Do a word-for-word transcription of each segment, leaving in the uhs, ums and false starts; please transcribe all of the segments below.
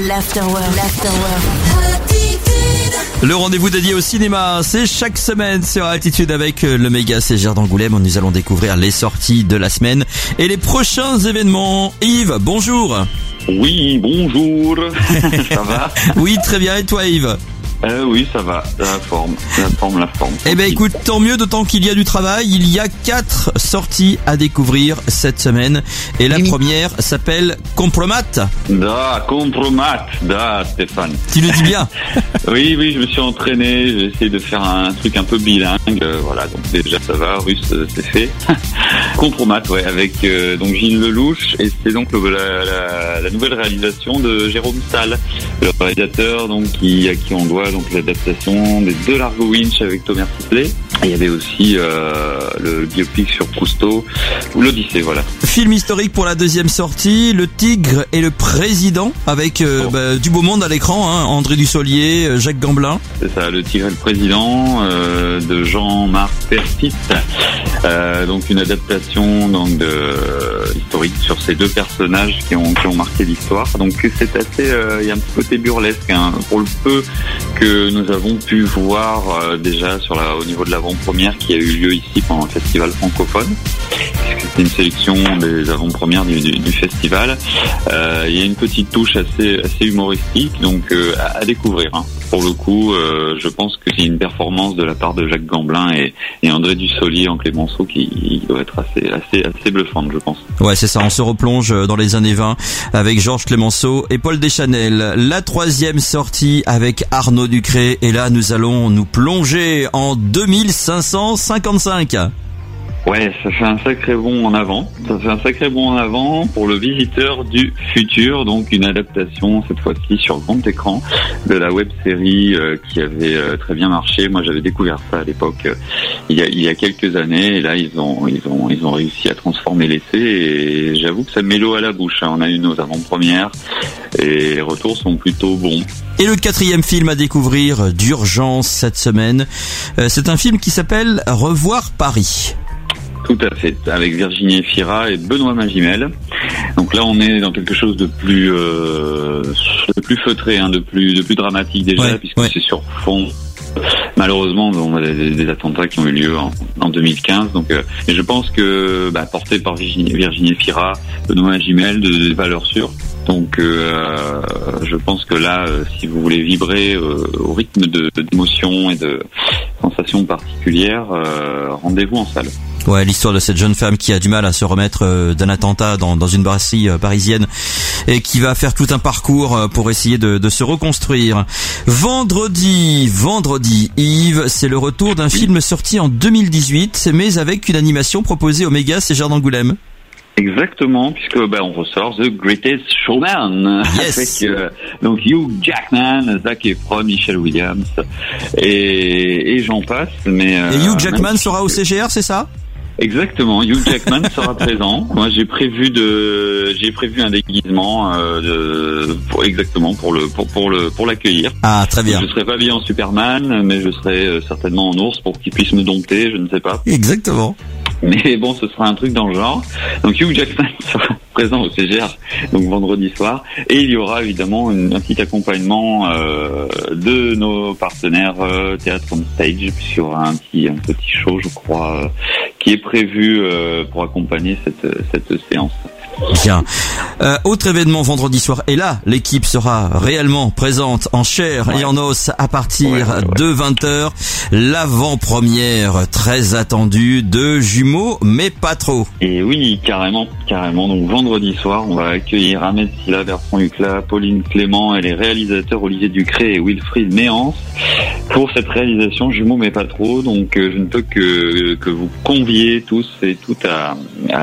l'Afterwork. L'Afterwork. Le rendez-vous dédié au cinéma, c'est chaque semaine sur Altitude avec le méga C G R d'Angoulême. Nous allons découvrir les sorties de la semaine et les prochains événements. Yves, bonjour. Oui, bonjour. Ça va? Oui, très bien. Et toi, Yves? Euh, oui, ça va, la forme, la forme, la forme. Eh ben écoute, tant mieux, d'autant qu'il y a du travail. Il y a quatre sorties à découvrir cette semaine. Et la première s'appelle Compromat. Da, Compromat, da, Stéphane. Tu le dis bien. Oui, oui, je me suis entraîné, j'ai essayé de faire un truc un peu bilingue. Euh, voilà, donc déjà ça va, russe, euh, c'est fait. Compromat, ouais, avec euh, donc Gilles Lelouch. Et c'est donc le, la, la, la nouvelle réalisation de Jérôme Stahl, le réalisateur donc qui, à qui on doit donc l'adaptation des deux Largo Winch avec Thomas Sisley. Et il y avait aussi euh, le biopic sur Cousteau ou l'Odyssée, voilà. Film historique pour la deuxième sortie, Le Tigre et le Président, avec euh, oh. bah, du beau monde à l'écran, hein, André Dussolier, Jacques Gamblin. C'est ça, Le Tigre et le Président euh, de Jean-Marc Persit. Euh, donc une adaptation donc de euh, historique sur ces deux personnages qui ont qui ont marqué l'histoire. Donc c'est assez, euh, il y a un petit côté burlesque, hein, pour le peu que nous avons pu voir euh, déjà sur la, au niveau de l'avant-première qui a eu lieu ici pendant le festival francophone. C'est une sélection des avant-premières du, du, du festival. Euh, il y a une petite touche assez assez humoristique, donc euh, à, à découvrir. Hein. Pour le coup, euh, je pense que c'est une performance de la part de Jacques Gamblin et, et André Dussolier en Clémenceau qui, qui doit être assez assez assez bluffante, je pense. Ouais, c'est ça. On se replonge dans les années vingt avec Georges Clémenceau et Paul Deschanel. La troisième sortie avec Arnaud Ducré. Et là, nous allons nous plonger en deux mille cinq cent cinquante-cinq. Ouais, ça fait un sacré bond en avant. Ça fait un sacré bond en avant pour Le Visiteur du Futur, donc une adaptation cette fois-ci sur grand écran de la web-série euh, qui avait euh, très bien marché. Moi, j'avais découvert ça à l'époque euh, il y a il y a quelques années, et là ils ont ils ont ils ont réussi à transformer l'essai. Et j'avoue que ça met l'eau à la bouche. Hein. On a eu nos avant-premières et les retours sont plutôt bons. Et le quatrième film à découvrir d'urgence cette semaine, euh, c'est un film qui s'appelle Revoir Paris. Tout à fait, avec Virginie Efira et Benoît Magimel. Donc là, on est dans quelque chose de plus, euh, de plus feutré, hein, de plus, de plus dramatique déjà, ouais, puisque ouais. c'est sur fond. Malheureusement, on a des, des attentats qui ont eu lieu en, en deux mille quinze. Donc, euh, et je pense que, bah, porté par Virginie, Virginie Efira, Benoît Magimel, de, de valeurs sûres. Donc, euh, je pense que là, euh, si vous voulez vibrer euh, au rythme de, d'émotions et de sensations particulières, euh, rendez-vous en salle. Ouais, l'histoire de cette jeune femme qui a du mal à se remettre euh, d'un attentat dans, dans une brasserie euh, parisienne et qui va faire tout un parcours euh, pour essayer de, de se reconstruire. Vendredi, vendredi, Yves, c'est le retour d'un film sorti en deux mille dix-huit, mais avec une animation proposée au méga C G R d'Angoulême. Exactement, puisque ben on ressort The Greatest Showman, yes. avec euh, donc Hugh Jackman, Zac Efron, Michelle Williams et, et j'en passe. Mais et Hugh Jackman euh, sera au C G R, c'est ça? Exactement, Hugh Jackman sera présent. Moi, j'ai prévu de, j'ai prévu un déguisement euh, de, pour, exactement pour le, pour, pour le, pour l'accueillir. Ah, très bien. Je serai pas bien en Superman, mais je serai euh, certainement en ours pour qu'il puisse me dompter. Je ne sais pas. Exactement. Mais bon, ce sera un truc dans le genre. Donc Hugh Jackman sera présent au C G R, donc vendredi soir, et il y aura évidemment une, un petit accompagnement euh, de nos partenaires euh, Théâtre on Stage, puisqu'il y aura un petit un petit show, je crois, euh, qui est prévu euh, pour accompagner cette cette séance. Bien. Euh, autre événement vendredi soir, et là, l'équipe sera réellement présente en chair ouais. et en os à partir ouais, ouais, ouais. de vingt heures. L'avant-première très attendue de Jumeaux, mais pas trop. Et oui, carrément, carrément. Donc vendredi soir, on va accueillir Ahmed Silla, Bertrand Hucla, Pauline Clément et les réalisateurs Olivier Ducré et Wilfried Méance pour cette réalisation Jumeaux, mais pas trop. Donc euh, je ne peux que que vous convier tous et toutes à,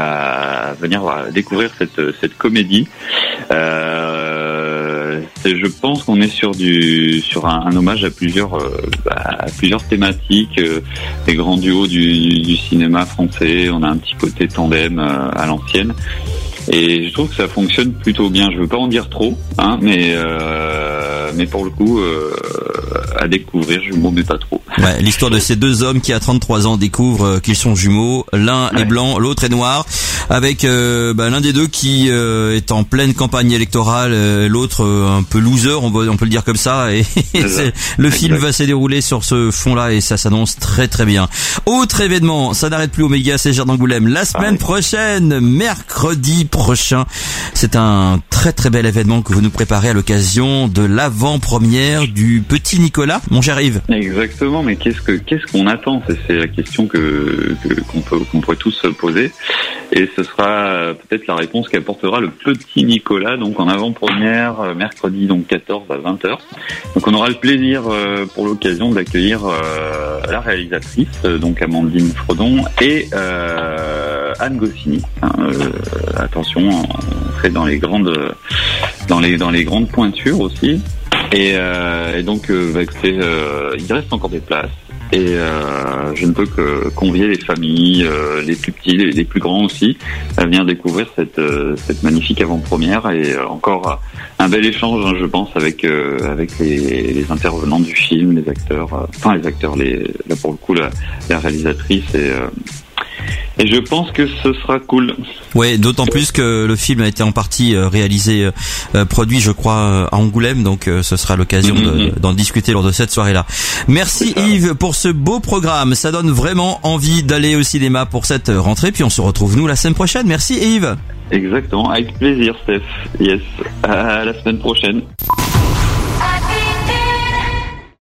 à venir voilà, découvrir cette cette comédie. Euh, c'est, je pense qu'on est sur du sur un, un hommage à plusieurs euh, à plusieurs thématiques, euh, des grands duos du, du cinéma français. On a un petit côté tandem euh, à l'ancienne. Et je trouve que ça fonctionne plutôt bien. Je veux pas en dire trop, hein, mais euh, mais pour le coup, euh, à découvrir, jumeaux, mais pas trop. Ouais, l'histoire de ces deux hommes qui, à trente-trois ans, découvrent qu'ils sont jumeaux. L'un ouais. est blanc, l'autre est noir. avec euh, bah, l'un des deux qui euh, est en pleine campagne électorale, euh, l'autre euh, un peu loser, on, va, on peut le dire comme ça. Et c'est, le film va se dérouler sur ce fond-là et ça s'annonce très très bien. Autre événement, ça n'arrête plus au Méga C G R d'Angoulême la semaine ah oui. prochaine, mercredi prochain. C'est un très très bel événement que vous nous préparez à l'occasion de l'avant-première du Petit Nicolas. Mon cher Yves. Exactement, mais qu'est-ce que qu'est-ce qu'on attend ? C'est, c'est la question que, que qu'on peut qu'on pourrait tous se poser. Et ce sera peut-être la réponse qu'apportera le Petit Nicolas, donc en avant-première, mercredi donc quatorze à vingt heures. Donc on aura le plaisir euh, pour l'occasion d'accueillir euh, la réalisatrice, euh, donc Amandine Frodon, et euh, Anne Goscinny. Hein, euh, attention, on fait dans les grandes, dans les dans les grandes pointures aussi. Et, euh, et donc, euh, bah, écoutez, euh, il reste encore des places. Et euh, je ne peux que convier les familles, euh, les plus petits, les, les plus grands aussi, à venir découvrir cette, euh, cette magnifique avant-première et euh, encore un bel échange, hein, je pense, avec euh, avec les, les intervenants du film, les acteurs, euh, enfin les acteurs, les là pour le coup la, la réalisatrice et euh, Et je pense que ce sera cool. Ouais, d'autant plus que le film a été en partie réalisé, euh, produit, je crois, à Angoulême, donc euh, ce sera l'occasion mm-hmm. de, d'en discuter lors de cette soirée-là. Merci Yves pour ce beau programme. Ça donne vraiment envie d'aller au cinéma pour cette rentrée. Puis on se retrouve nous la semaine prochaine. Merci Yves. Exactement, avec plaisir Steph. Yes, à la semaine prochaine.